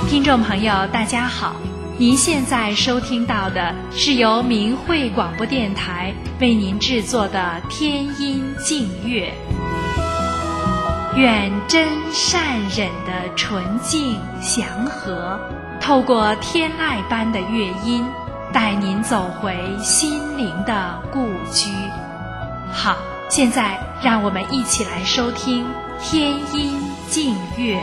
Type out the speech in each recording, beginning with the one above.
听众朋友大家好，您现在收听到的是由明慧广播电台为您制作的天音净乐。愿真善忍的纯净祥和，透过天籁般的乐音，带您走回心灵的故居。好，现在让我们一起来收听天音净乐。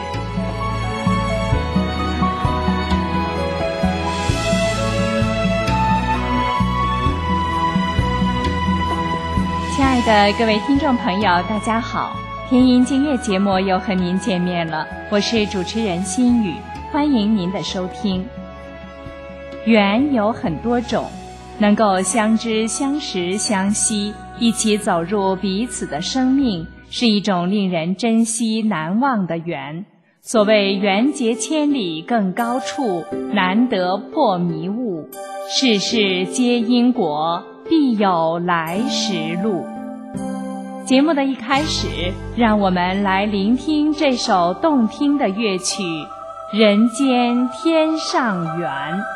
亲爱的各位听众朋友大家好，天音净乐节目又和您见面了，我是主持人心雨，欢迎您的收听。缘有很多种，能够相知相识相惜，一起走入彼此的生命，是一种令人珍惜难忘的缘。所谓缘结千里更高处，难得破迷雾，世事皆因果，必有来时路。节目的一开始，让我们来聆听这首动听的乐曲《人间天上缘》。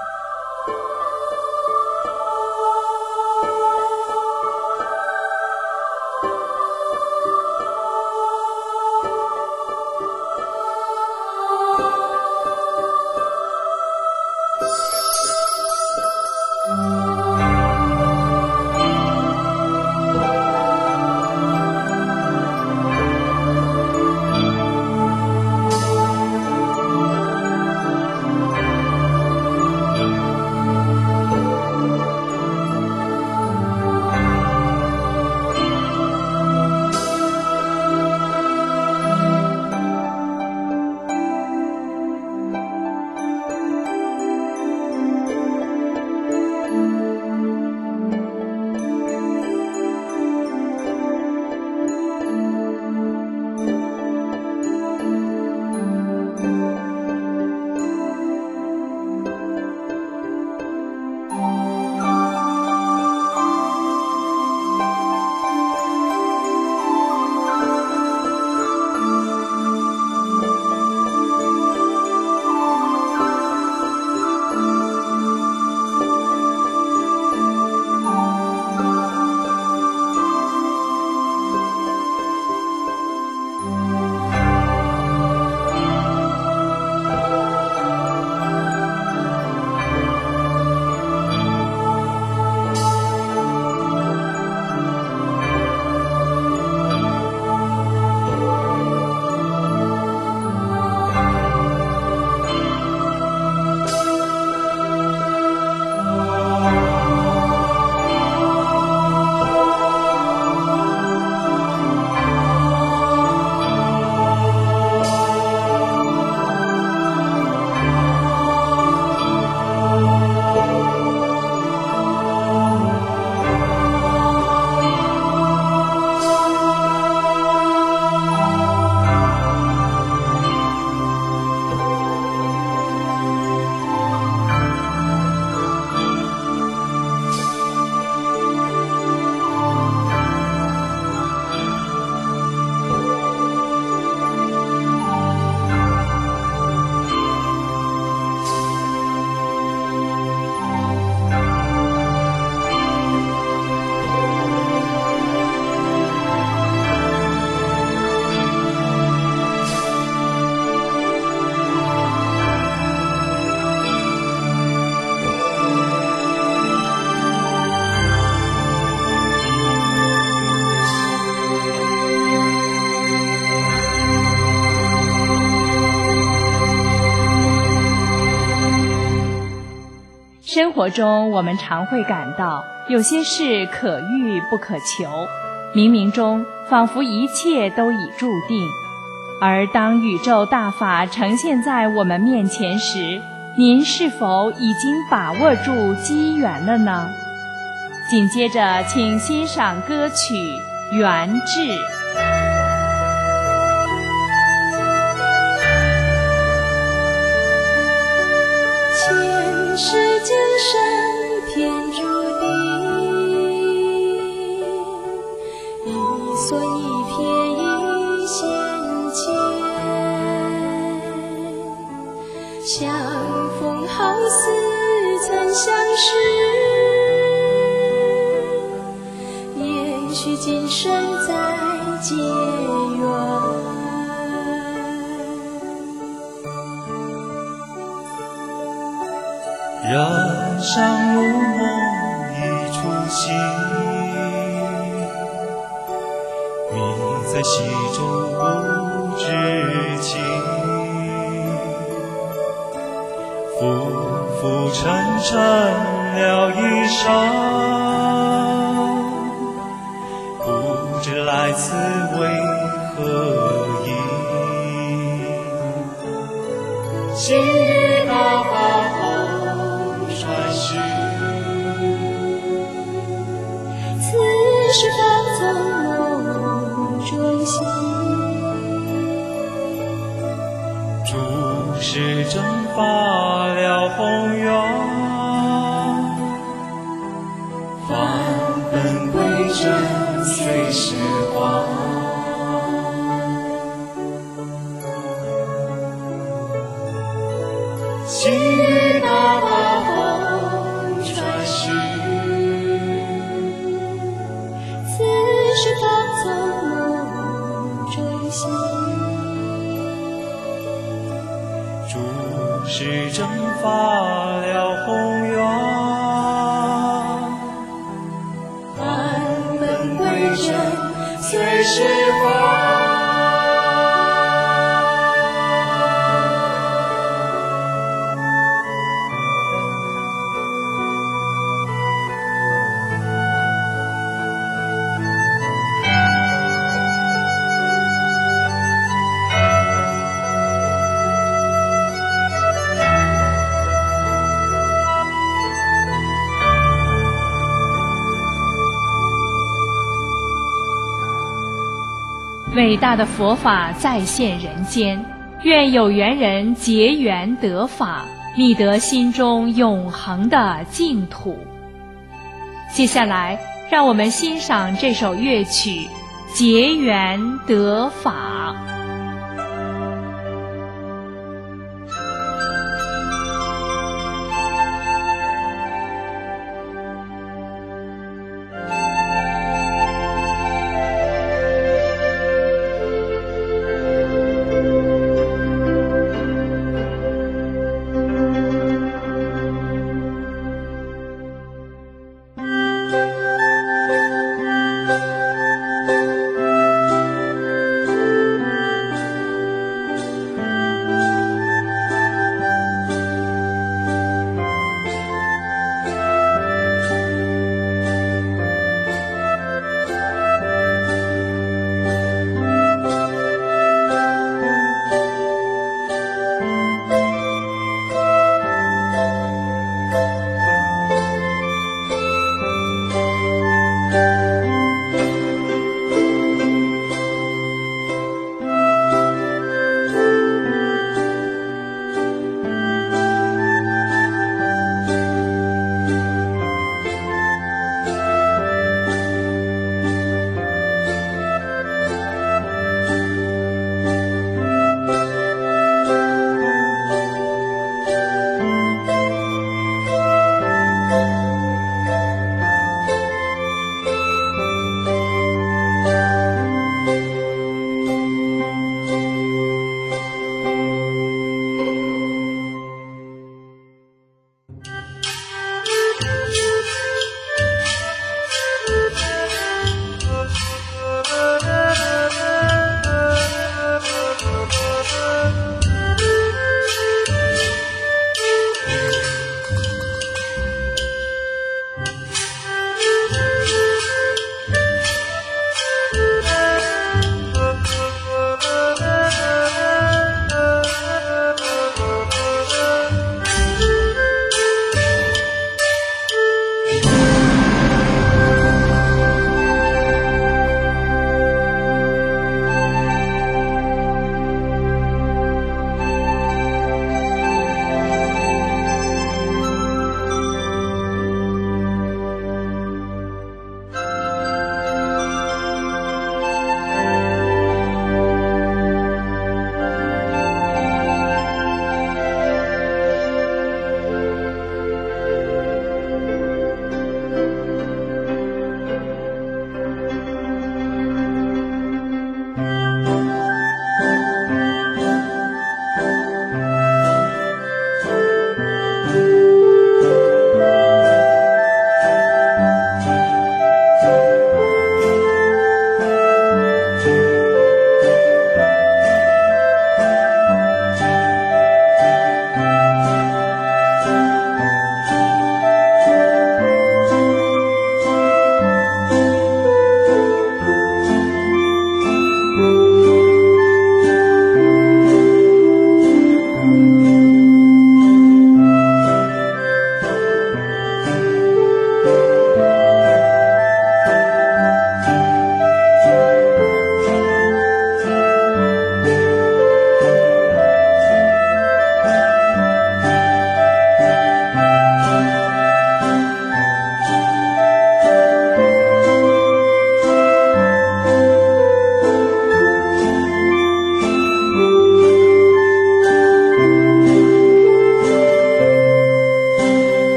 生活中我们常会感到有些事可遇不可求，冥冥中仿佛一切都已注定。而当宇宙大法呈现在我们面前时，您是否已经把握住机缘了呢？紧接着请欣赏歌曲《缘至》。 前世今生天注定，一所一瞥一线牵， 相逢好似曾相识，也许今生再结缘。 人生如梦一出戏，你在戏中不知情，浮浮沉沉了一生，不知来此为何意。心与那花红传世， 此时方从梦中醒， 诸事蒸发了宏愿，返本归真随时光。心与那花红传世， 此时方从梦中醒， 诸事蒸发了宏愿， 返本归真随时光。 伟大的佛法再现人间，愿有缘人结缘得法，觅得心中永恒的净土。接下来，让我们欣赏这首乐曲《结缘得法》。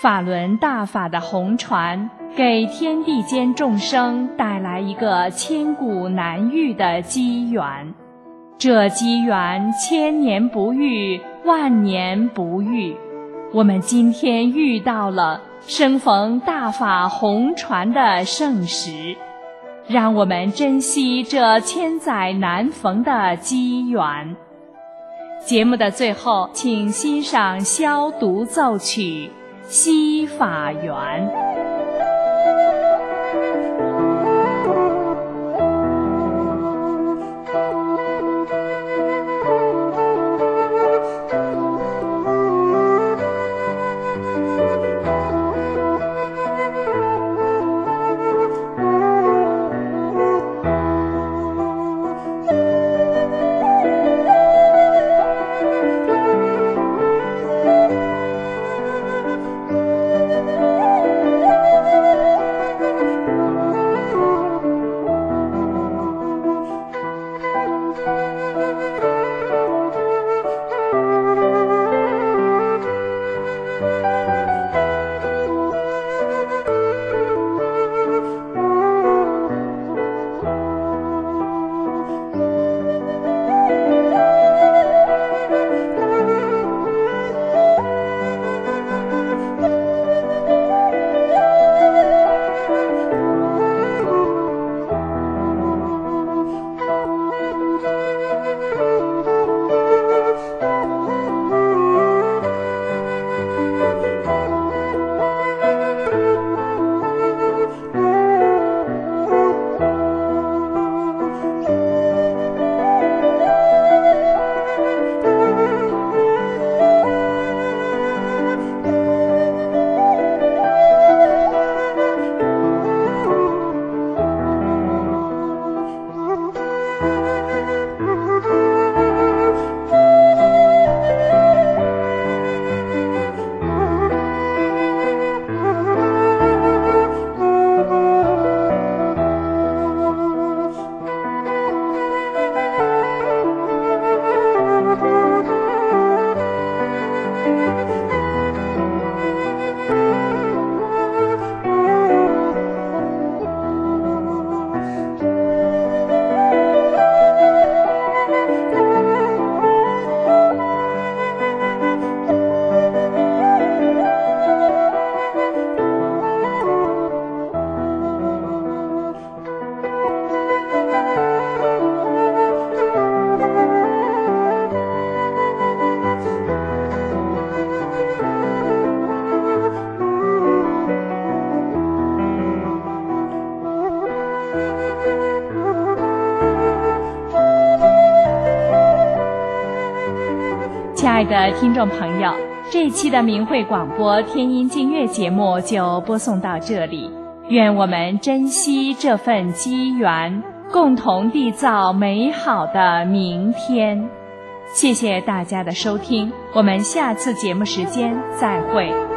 法轮大法的红传，给天地间众生带来一个千古难遇的机缘。这机缘千年不遇，万年不遇。我们今天遇到了，生逢大法红传的盛时，让我们珍惜这千载难逢的机缘。节目的最后，请欣赏萧独奏曲《西法缘》。亲爱的听众朋友，这一期的明慧广播天音净月节目就播送到这里，愿我们珍惜这份机缘，共同缔造美好的明天。谢谢大家的收听，我们下次节目时间再会。